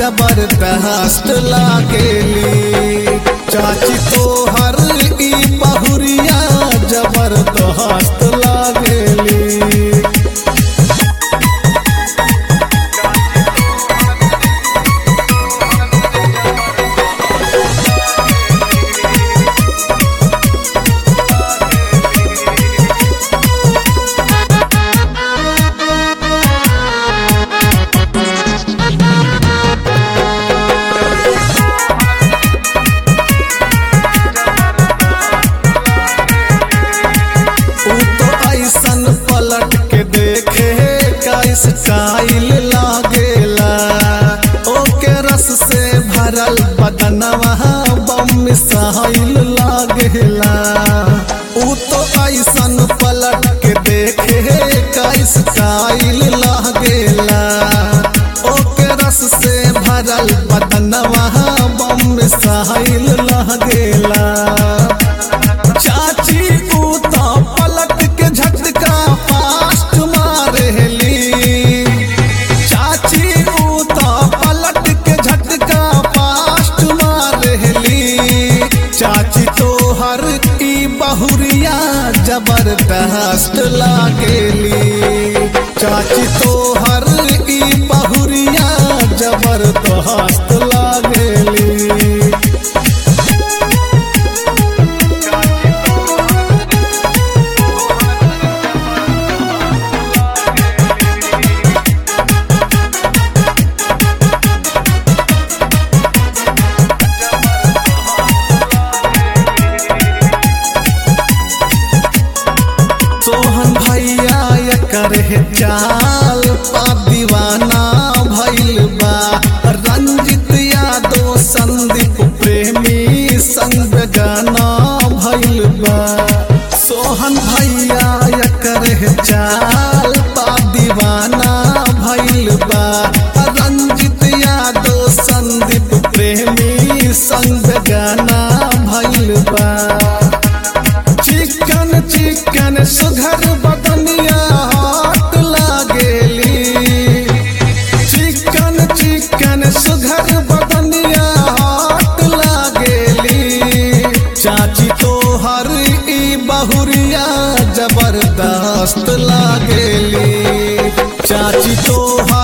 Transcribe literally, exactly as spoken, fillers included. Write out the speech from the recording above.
जबरदस्त लागेली। चाची तोहर ई बहुरिया जबरदस्त लागेली। पलट के देखे का स्टाइल लागेला। ओके रस से भरल बदनवा बम मिसाइल लागेला। ऊ तो ऐसन पलट के देखे का स्टाइल लागेला। ओके रस से भरल बदनवा बम मिसाइल लागेला। चाची ऊ तो पलट के झटका फास्ट मारेली। चाची ऊ तो पलट के झटका फास्ट मारेली। चाची तोहर ई बहुरिया जबरदस्त लागेली। चाची तोहर ई बहुरिया जबरदस्त लागेली। सोहन भैया करे चाल पा दीवाना भइल बा। रंजित यादव संदीप प्रेमी संग गाना भइल बा। सोहन भैया करे चाल पा दीवाना भइल बा। रंजित यादव संदीप प्रेमी संग गाना भइल बा। चिकन चिकन सुघर बदनिया हाथ लागेली। चिकन चिकन सुघर बदनिया हाथ लागेली। चाची तोहर ई बहुरिया जबरदस्त लागेली। चाची तोहर